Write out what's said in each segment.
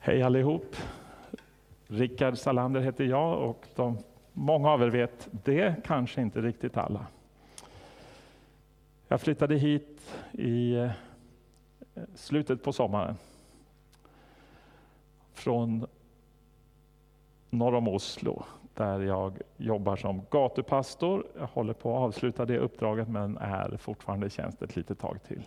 Hej allihop. Rickard Salander heter jag och många av er vet det, kanske inte riktigt alla. Jag flyttade hit i slutet på sommaren från norr om Oslo där jag jobbar som gatupastor. Jag håller på att avsluta det uppdraget men är fortfarande i tjänst ett litet tag till.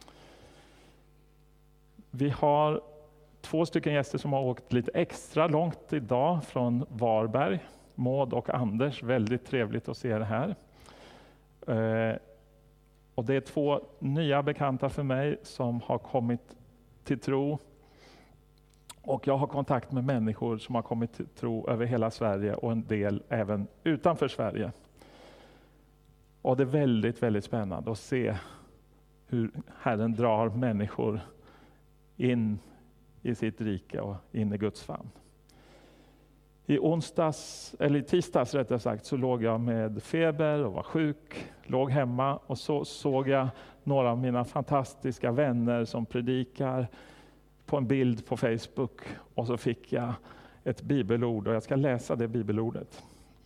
Vi har 2 stycken gäster som har åkt lite extra långt idag från Varberg. Maud och Anders, väldigt trevligt att se er här. Och det är 2 nya bekanta för mig som har kommit till tro. Och jag har kontakt med människor som har kommit till tro över hela Sverige och en del även utanför Sverige. Och det är väldigt, väldigt spännande att se hur Herren drar människor in i sitt rike och in i Guds famn. I tisdags rättare sagt, så låg jag med feber och var sjuk, låg hemma och så såg jag några av mina fantastiska vänner som predikar på en bild på Facebook och så fick jag ett bibelord och jag ska läsa det bibelordet.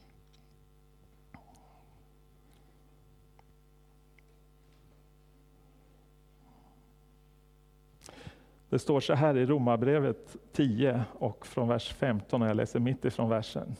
Det står så här i Romarbrevet 10 och från vers 15 och jag läser mitt ifrån versen.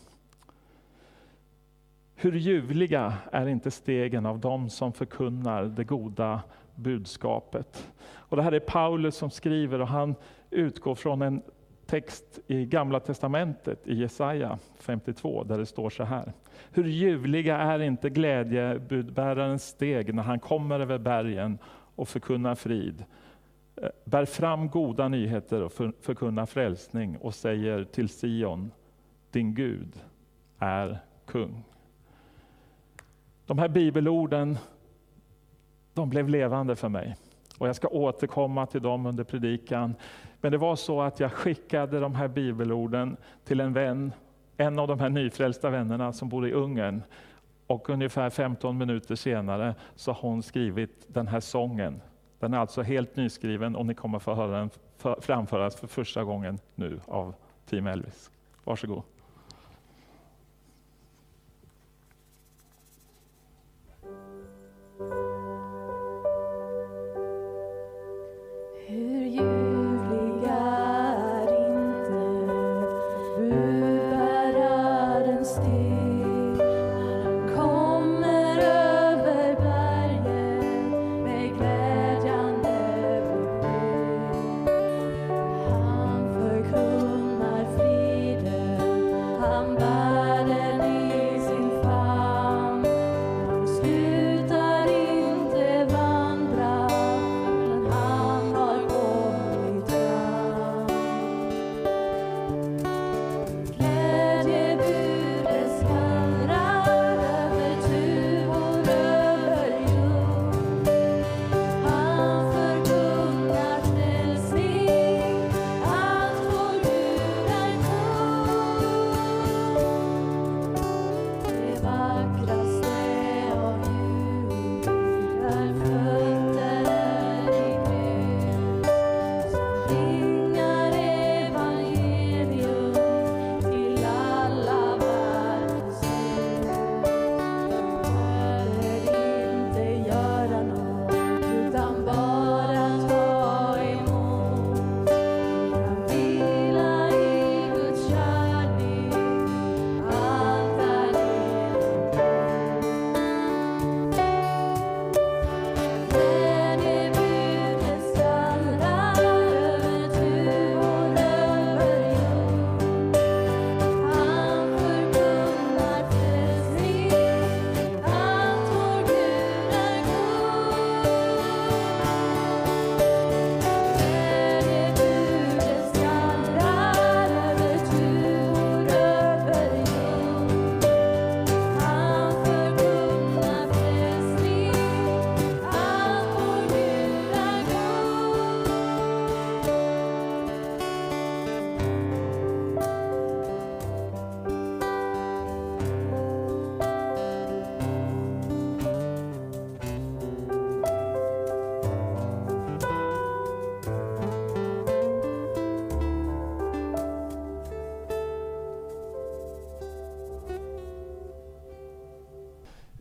Hur ljuvliga är inte stegen av dem som förkunnar det goda budskapet. Och det här är Paulus som skriver och han utgår från en text i Gamla testamentet i Jesaja 52 där det står så här. Hur ljuvliga är inte glädjebudbärarens steg när han kommer över bergen och förkunnar frid. Bär fram goda nyheter och förkunnar frälsning och säger till Sion, din Gud är kung. De här bibelorden, de blev levande för mig. Och jag ska återkomma till dem under predikan. Men det var så att jag skickade de här bibelorden till en vän, en av de här nyfrälsta vännerna som bor i Ungern. Och ungefär 15 minuter senare så har hon skrivit den här sången. Den är alltså helt nyskriven och ni kommer få höra den framföras för första gången nu av Team Elvis. Varsågod. Hur ljuvliga är inte budbärarens steg när han kommer över bergen med glädjande besked. Han förkunnar friden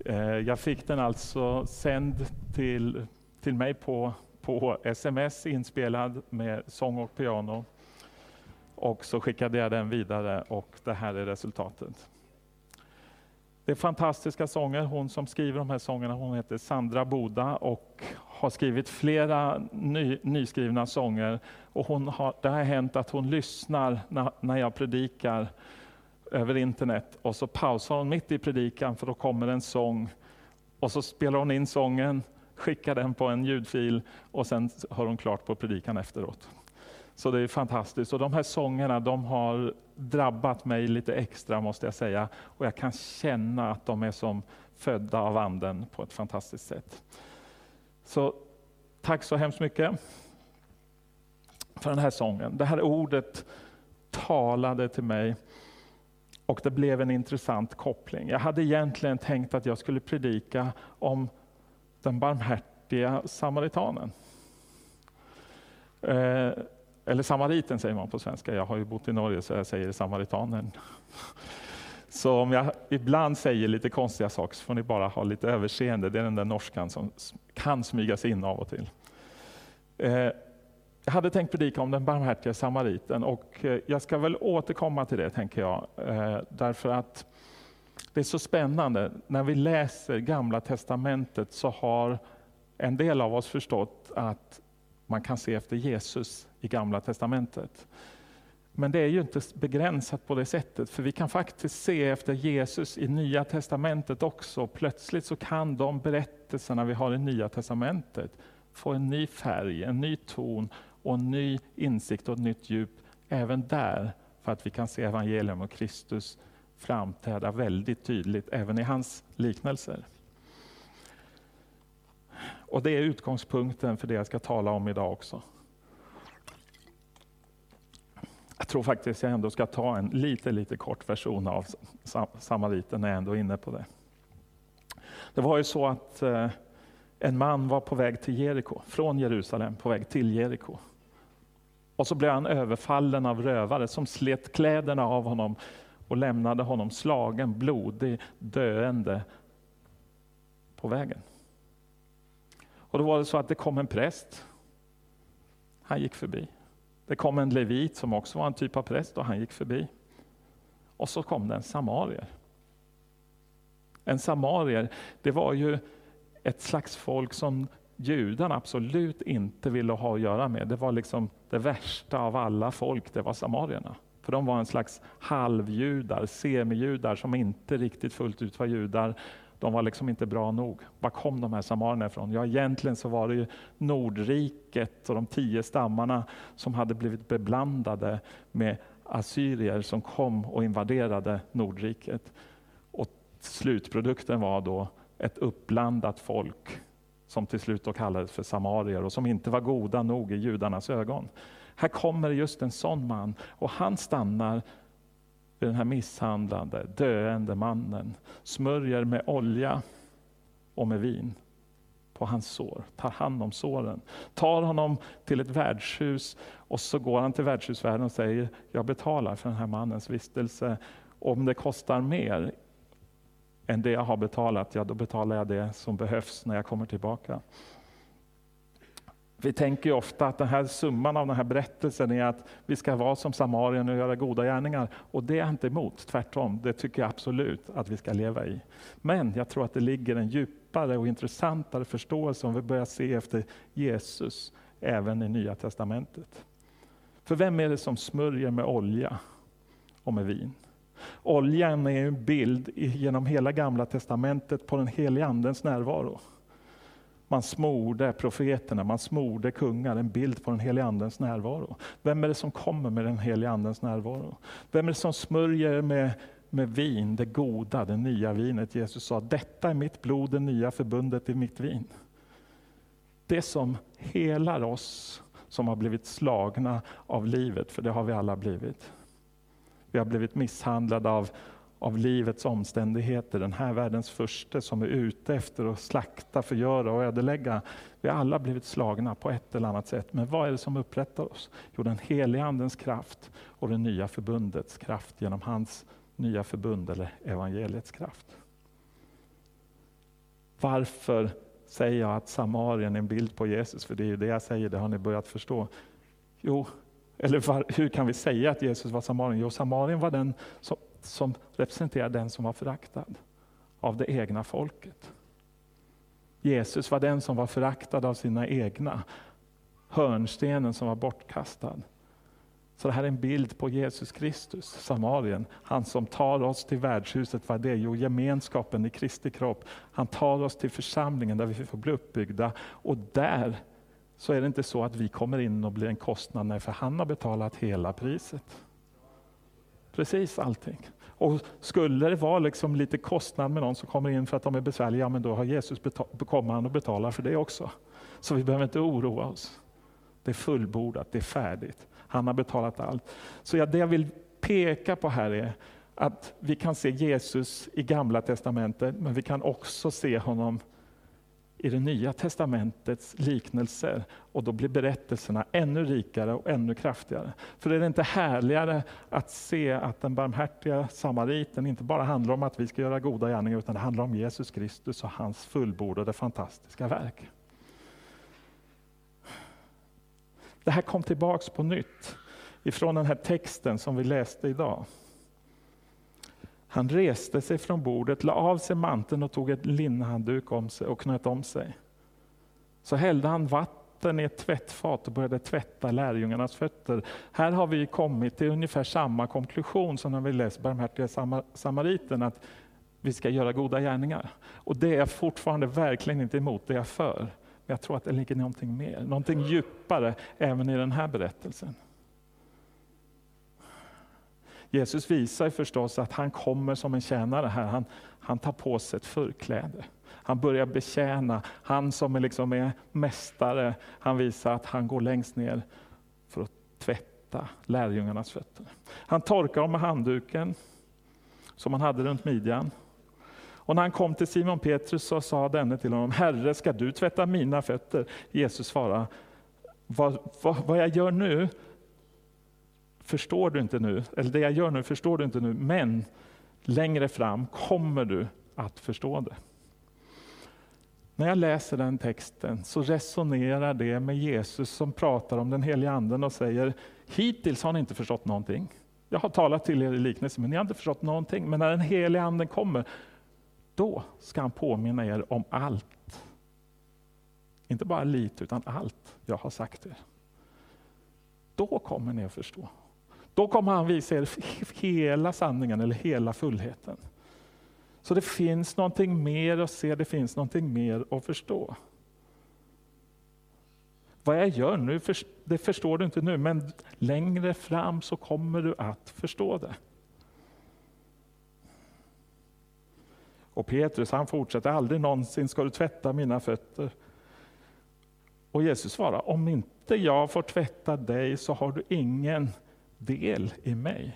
Jag fick den alltså sänd till mig på sms, inspelad med sång och piano. Och så skickade jag den vidare och det här är resultatet. Det är fantastiska sånger. Hon som skriver de här sångerna, hon heter Sandra Boda och har skrivit flera nyskrivna sånger. Och det har hänt att hon lyssnar när jag predikar över internet. Och så pausar hon mitt i predikan för då kommer en sång. Och så spelar hon in sången, skickar den på en ljudfil och sen hör hon klart på predikan efteråt. Så det är fantastiskt. Och de här sångerna, de har drabbat mig lite extra måste jag säga. Och jag kan känna att de är som födda av anden på ett fantastiskt sätt. Så tack så hemskt mycket för den här sången. Det här ordet talade till mig och det blev en intressant koppling. Jag hade egentligen tänkt att jag skulle predika om den barmhärtiga samaritanen. Eller samariten säger man på svenska. Jag har ju bott i Norge så jag säger samaritanen. Så om jag ibland säger lite konstiga saker så får ni bara ha lite överseende. Det är den där norskan som kan smyga sig in av och till. Jag hade tänkt predika om den barmhärtiga samariten och jag ska väl återkomma till det tänker jag. Därför att det är så spännande. När vi läser Gamla testamentet så har en del av oss förstått att man kan se efter Jesus i Gamla testamentet. Men det är ju inte begränsat på det sättet. För vi kan faktiskt se efter Jesus i Nya testamentet också. Plötsligt så kan de berättelserna vi har i Nya testamentet få en ny färg, en ny ton och en ny insikt och ett nytt djup även där. För att vi kan se evangelium och Kristus framträda väldigt tydligt även i hans liknelser. Och det är utgångspunkten för det jag ska tala om idag också. Jag tror faktiskt jag ändå ska ta en lite kort version av samariten när jag ändå är inne på det. Det var ju så att en man var på väg till Jeriko, från Jerusalem på väg till Jeriko. Och så blev han överfallen av rövare som slet kläderna av honom och lämnade honom slagen, blodig, döende på vägen. Och då var det så att det kom en präst. Han gick förbi. Det kom en levit som också var en typ av präst och han gick förbi. Och så kom det en samarier. En samarier, det var ju ett slags folk som judarna absolut inte ville ha att göra med. Det var liksom det värsta av alla folk, det var samarierna. För de var en slags halvjudar, semijudar som inte riktigt fullt ut var judar. De var liksom inte bra nog. Var kom de här samarierna ifrån? Ja, egentligen så var det ju Nordriket och de 10 stammarna som hade blivit beblandade med assyrier som kom och invaderade Nordriket. Och slutprodukten var då ett uppblandat folk som till slut då kallades för samarier och som inte var goda nog i judarnas ögon. Här kommer just en sån man och han stannar vid den här misshandlade, döende mannen, smörjer med olja och med vin på hans sår, tar hand om såren, tar honom till ett värdshus och så går han till värdshusvärden och säger jag betalar för den här mannens vistelse. Om det kostar mer än det jag har betalat, ja då betalar jag det som behövs när jag kommer tillbaka. Vi tänker ju ofta att den här summan av den här berättelsen är att vi ska vara som samarien och göra goda gärningar. Och det är jag inte emot, tvärtom. Det tycker jag absolut att vi ska leva i. Men jag tror att det ligger en djupare och intressantare förståelse om vi börjar se efter Jesus även i Nya testamentet. För vem är det som smörjer med olja och med vin? Oljan är en bild genom hela Gamla testamentet på den heliga andens närvaro. Man smorde profeterna, man smorde kungar, en bild på den heliga andens närvaro. Vem är det som kommer med den heliga andens närvaro? Vem är det som smörjer med vin, det goda, det nya vinet? Jesus sa, detta är mitt blod, det nya förbundet i mitt vin. Det som helar oss som har blivit slagna av livet, för det har vi alla blivit. Vi har blivit misshandlade av livets omständigheter, den här världens första som är ute efter att slakta, förgöra och ödelägga. Vi har alla blivit slagna på ett eller annat sätt. Men vad är det som upprättar oss? Jo, den heliga andens kraft och det nya förbundets kraft genom hans nya förbund eller evangeliets kraft. Varför säger jag att Samarien är en bild på Jesus? För det är ju det jag säger, det har ni börjat förstå. Jo, eller hur kan vi säga att Jesus var Samarien? Jo, Samarien var den som representerade den som var föraktad av det egna folket. Jesus var den som var föraktad av sina egna. Hörnstenen som var bortkastad. Så det här är en bild på Jesus Kristus, Samarien. Han som tar oss till värdshuset, vad det är? Jo, gemenskapen i Kristi kropp. Han tar oss till församlingen där vi får bli uppbyggda. Och där så är det inte så att vi kommer in och blir en kostnad. Nej, för han har betalat hela priset. Precis allting. Och skulle det vara liksom lite kostnad med någon som kommer in för att de är besvärliga, men då har Jesus kommer han och betalar för det också. Så vi behöver inte oroa oss. Det är fullbordat, det är färdigt. Han har betalat allt. Så det jag vill peka på här är att vi kan se Jesus i Gamla testamentet, men vi kan också se honom i det Nya testamentets liknelser. Och då blir berättelserna ännu rikare och ännu kraftigare. För är det inte härligare att se att den barmhärtiga samariten inte bara handlar om att vi ska göra goda gärningar, utan det handlar om Jesus Kristus och hans fullbordade fantastiska verk. Det här kom tillbaks på nytt ifrån den här texten som vi läste idag. Han reste sig från bordet, la av sig manteln och tog ett linnhandduk om sig och knöt om sig. Så hällde han vatten i ett tvättfat och började tvätta lärjungarnas fötter. Här har vi kommit till ungefär samma konklusion som när vi läser barmhärtiga samariten, att vi ska göra goda gärningar. Och det är jag fortfarande verkligen inte emot, det är jag för. Men jag tror att det ligger någonting mer, någonting djupare även i den här berättelsen. Jesus visar förstås att han kommer som en tjänare här. Han tar på sig ett förkläde. Han börjar betjäna. Han som är mästare, han visar att han går längst ner för att tvätta lärjungarnas fötter. Han torkar dem med handduken som han hade runt midjan. Och när han kom till Simon Petrus så sa denne till honom: Herre, ska du tvätta mina fötter? Jesus svarade: vad jag gör nu förstår du inte nu, eller det jag gör nu förstår du inte nu, men längre fram kommer du att förstå det. När jag läser den texten så resonerar det med Jesus som pratar om den heliga anden och säger: hittills har ni inte förstått någonting. Jag har talat till er i liknelse, men ni har inte förstått någonting. Men när den heliga anden kommer, då ska han påminna er om allt. Inte bara lite, utan allt jag har sagt er. Då kommer ni att förstå. Då kommer han visa er hela sanningen eller hela fullheten. Så det finns någonting mer att se, det finns någonting mer att förstå. Vad jag gör nu, det förstår du inte nu, men längre fram så kommer du att förstå det. Och Petrus, han fortsätter: aldrig någonsin ska du tvätta mina fötter. Och Jesus svarar: om inte jag får tvätta dig så har du ingen del i mig.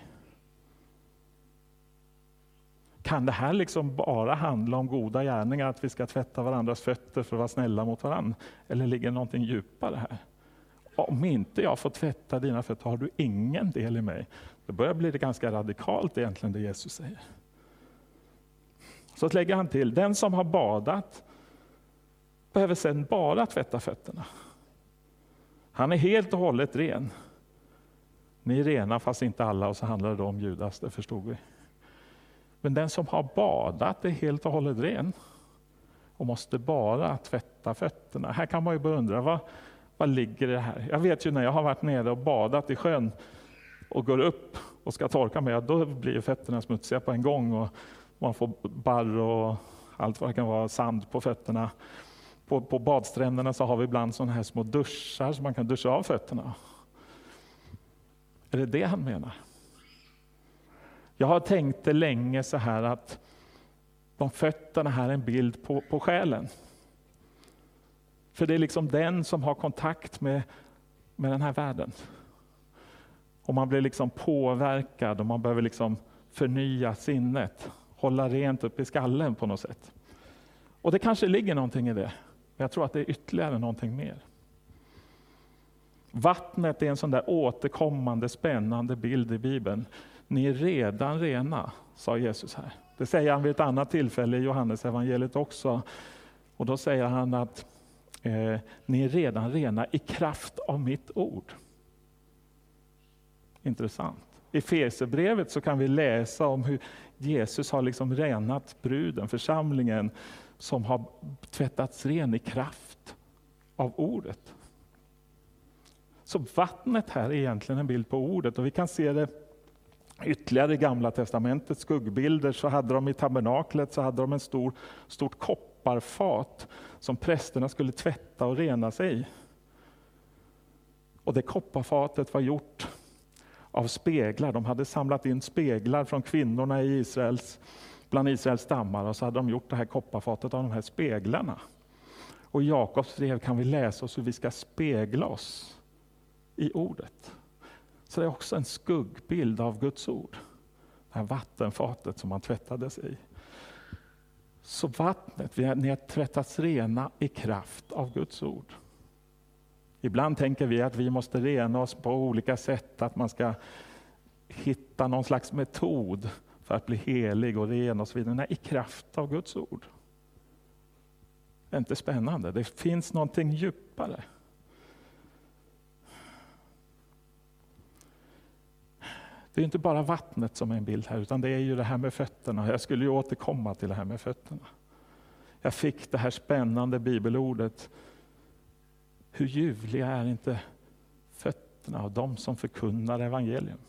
Kan det här bara handla om goda gärningar, att vi ska tvätta varandras fötter för att vara snälla mot varandra? Eller ligger någonting djupare här? Om inte jag får tvätta dina fötter har du ingen del i mig. Det börjar bli det ganska radikalt egentligen, det Jesus säger. Så lägger han till: den som har badat behöver sedan bara tvätta fötterna. Han är helt och hållet ren. Ni är rena fast inte alla, och så handlar det då om Judas, det förstod vi. Men den som har badat är helt och hållet ren och måste bara tvätta fötterna. Här kan man ju börja undra, vad ligger det här? Jag vet ju när jag har varit nere och badat i sjön och går upp och ska torka mig, då blir fötterna smutsiga på en gång och man får barr och allt vad det kan vara, sand på fötterna. På badstränderna så har vi ibland sådana här små duschar så man kan duscha av fötterna. Är det han menar? Jag har tänkt det länge så här att de fötterna här är en bild på själen. För det är den som har kontakt med den här världen. Och man blir påverkad och man behöver förnya sinnet. Hålla rent upp i skallen på något sätt. Och det kanske ligger någonting i det. Men jag tror att det är ytterligare någonting mer. Vattnet är en sån där återkommande spännande bild i Bibeln. Ni är redan rena, sa Jesus här. Det säger han vid ett annat tillfälle i Johannes evangeliet också. Och då säger han att ni är redan rena i kraft av mitt ord. Intressant. I Efesierbrevet så kan vi läsa om hur Jesus har liksom renat bruden, församlingen, som har tvättats ren i kraft av ordet. Så vattnet här är egentligen en bild på ordet, och vi kan se det ytterligare i Gamla testamentet. Skuggbilder, så hade de i tabernaklet så hade de en stort kopparfat som prästerna skulle tvätta och rena sig i. Och det kopparfatet var gjort av speglar. De hade samlat in speglar från kvinnorna i bland Israels stammar, och så hade de gjort det här kopparfatet av de här speglarna. Och i Jakobs brev kan vi läsa oss hur vi ska spegla oss i ordet. Så det är också en skuggbild av Guds ord. Det här vattenfatet som man tvättade sig i. Så vattnet, ni har tvättats rena i kraft av Guds ord. Ibland tänker vi att vi måste rena oss på olika sätt, att man ska hitta någon slags metod för att bli helig och ren och så vidare. Nej, i kraft av Guds ord. Det är inte spännande, det finns någonting djupare. Det är inte bara vattnet som är en bild här, utan det är ju det här med fötterna. Jag skulle ju återkomma till det här med fötterna. Jag fick det här spännande bibelordet. Hur ljuvliga är inte fötterna av de som förkunnar evangelium?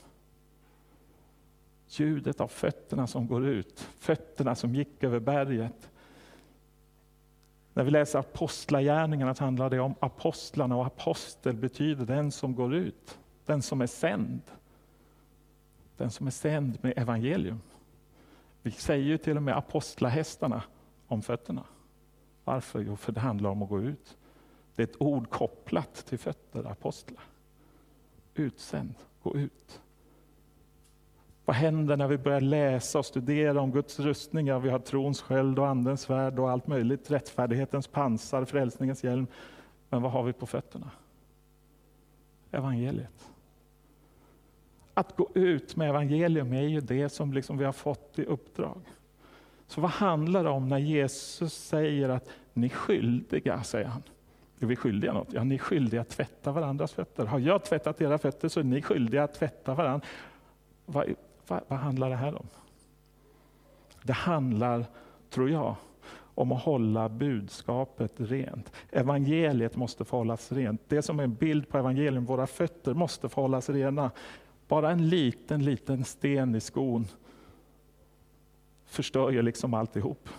Ljudet av fötterna som går ut, fötterna som gick över berget. När vi läser apostlagärningarna så handlar det om apostlarna, och apostel betyder den som går ut, den som är sänd. Den som är sänd med evangelium. Vi säger ju till och med apostlahästarna om fötterna. Varför? Jo, för det handlar om att gå ut. Det är ett ord kopplat till fötter, apostlar. Utsänd, gå ut. Vad händer när vi börjar läsa och studera om Guds rustningar? Vi har trons sköld och andens svärd och allt möjligt. Rättfärdighetens pansar, frälsningens hjälm. Men vad har vi på fötterna? Evangeliet. Att gå ut med evangelium är ju det som liksom vi har fått i uppdrag. Så vad handlar det om när Jesus säger att ni är skyldiga, säger han. Är vi skyldiga något? Ja, ni är skyldiga att tvätta varandras fötter. Har jag tvättat era fötter så är ni skyldiga att tvätta varandra. Vad handlar det här om? Det handlar, tror jag, om att hålla budskapet rent. Evangeliet måste få hållas rent. Det som är en bild på evangelium, våra fötter måste få hållas rena. Bara en liten sten i skon förstör ju liksom alltihop.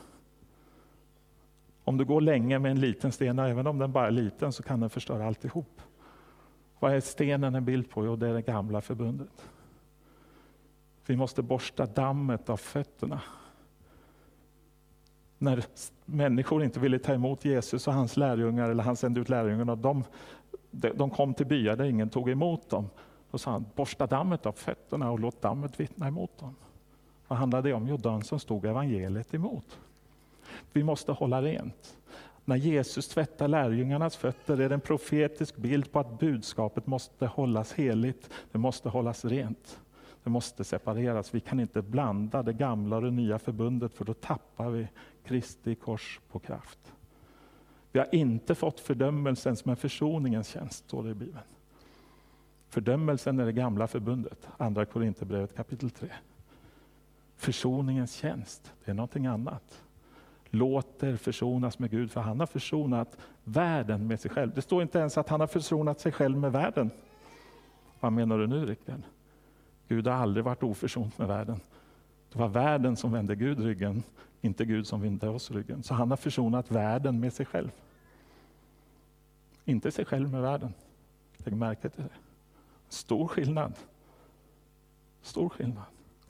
Om du går länge med en liten sten, även om den bara är liten, så kan den förstöra alltihop. Vad är stenen en bild på? Jo, det är det gamla förbundet. Vi måste borsta dammet av fötterna. När människor inte ville ta emot Jesus och hans lärjungar, eller han sände ut lärjungarna, de kom till byar där ingen tog emot dem. Då sa han, borsta dammet av fötterna och låt dammet vittna emot dem. Vad handlar det om? Jo, den som stod evangeliet emot. Vi måste hålla rent. När Jesus tvättar lärjungarnas fötter är det en profetisk bild på att budskapet måste hållas heligt. Det måste hållas rent. Det måste separeras. Vi kan inte blanda det gamla och det nya förbundet, för då tappar vi Kristi kors på kraft. Vi har inte fått fördömelsen som en försoningens tjänst, står det i Bibeln. Fördömelsen är det gamla förbundet. Andra Korinthierbrevet kapitel 3. Försoningens tjänst, det är någonting annat. Låt er försonas med Gud, för han har försonat världen med sig själv. Det står inte ens att han har försonat sig själv med världen. Vad menar du nu, Rickard? Gud har aldrig varit oförsont med världen. Det var världen som vände Gud ryggen, inte Gud som vände oss ryggen. Så han har försonat världen med sig själv. Inte sig själv med världen. Lägg märke till det. Stor skillnad. Stor skillnad.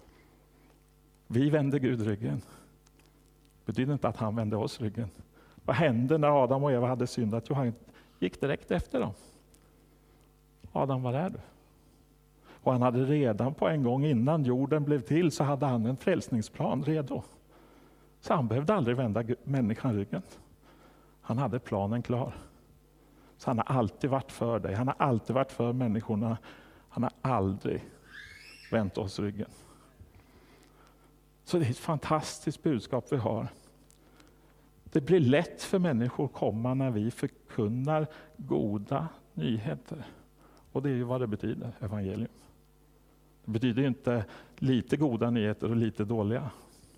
Vi vände Gud ryggen. Det betyder inte att han vände oss ryggen. Vad hände när Adam och Eva hade syndat? Jo, han gick direkt efter dem. Adam, var är du? Och han hade redan på en gång innan jorden blev till, så hade han en frälsningsplan redo. Så han behövde aldrig vända människan ryggen. Han hade planen klar. Så han har alltid varit för dig. Han har alltid varit för människorna. Han har aldrig vänt oss ryggen. Så det är ett fantastiskt budskap vi har. Det blir lätt för människor att komma när vi förkunnar goda nyheter. Och det är ju vad det betyder, evangelium. Det betyder ju inte lite goda nyheter och lite dåliga.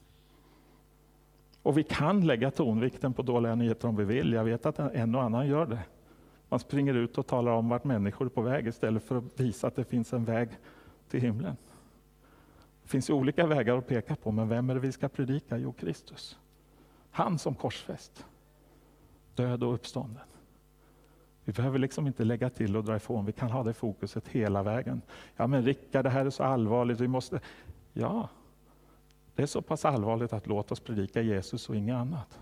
Och vi kan lägga tonvikten på dåliga nyheter om vi vill. Jag vet att en och annan gör det. Man springer ut och talar om vart människor är på väg istället för att visa att det finns en väg till himlen. Det finns ju olika vägar att peka på, men vem är det vi ska predika? Jo, Kristus. Han som korsfäst, död och uppstånden. Vi behöver liksom inte lägga till och dra ifrån. Vi kan ha det fokuset hela vägen. Ja, men Rickard, det här är så allvarligt. Vi måste... Ja, det är så pass allvarligt att låta oss predika Jesus och inget annat.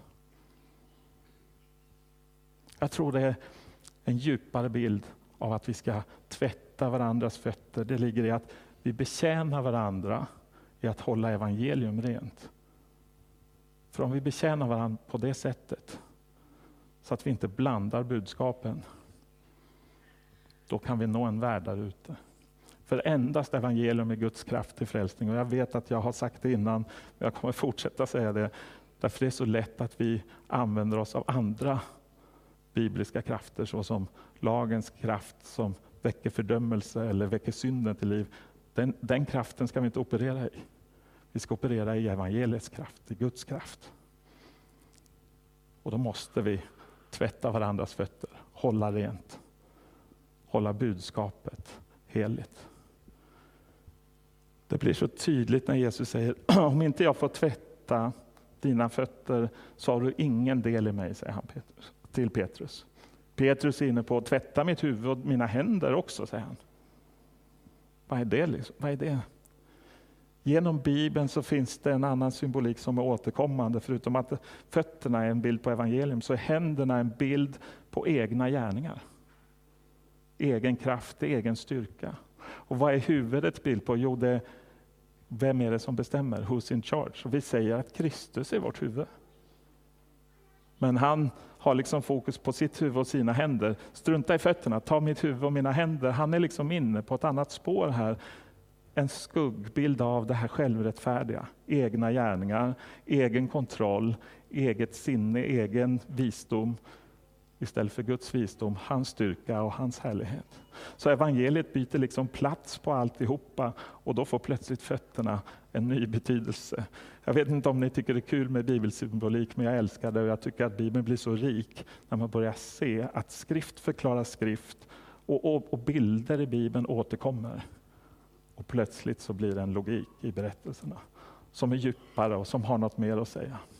Jag tror det är en djupare bild av att vi ska tvätta varandras fötter. Det ligger i att vi betjänar varandra i att hålla evangelium rent. För om vi betjänar varandra på det sättet, så att vi inte blandar budskapen, då kan vi nå en värld där ute. För endast evangelium är Guds kraft till frälsning. Och jag vet att jag har sagt det innan, men jag kommer fortsätta säga det. Därför det är så lätt att vi använder oss av andra bibliska krafter, såsom lagens kraft som väcker fördömelse eller väcker synden till liv. Den kraften ska vi inte operera i. Vi ska operera i evangeliets kraft, i Guds kraft. Och då måste vi tvätta varandras fötter, hålla rent, hålla budskapet heligt. Det blir så tydligt när Jesus säger, om inte jag får tvätta dina fötter så har du ingen del i mig, säger han till Petrus. Petrus är inne på att tvätta mitt huvud och mina händer också, säger han. Vad är det liksom? Vad är det? Genom Bibeln så finns det en annan symbolik som är återkommande. Förutom att fötterna är en bild på evangelium, så är händerna en bild på egna gärningar. Egen kraft, egen styrka. Och vad är huvudet bild på? Jo, vem är det som bestämmer? Who's in charge? Och vi säger att Kristus är vårt huvud. Men han har liksom fokus på sitt huvud och sina händer. Strunta i fötterna, ta mitt huvud och mina händer. Han är liksom inne på ett annat spår här. En skuggbild av det här självrättfärdiga. Egna gärningar, egen kontroll, eget sinne, egen visdom. Istället för Guds visdom, hans styrka och hans härlighet. Så evangeliet byter liksom plats på alltihopa och då får plötsligt fötterna en ny betydelse. Jag vet inte om ni tycker det är kul med bibelsymbolik, men jag älskar det och jag tycker att Bibeln blir så rik när man börjar se att skrift förklarar skrift och bilder i Bibeln återkommer. Och plötsligt så blir det en logik i berättelserna som är djupare och som har något mer att säga.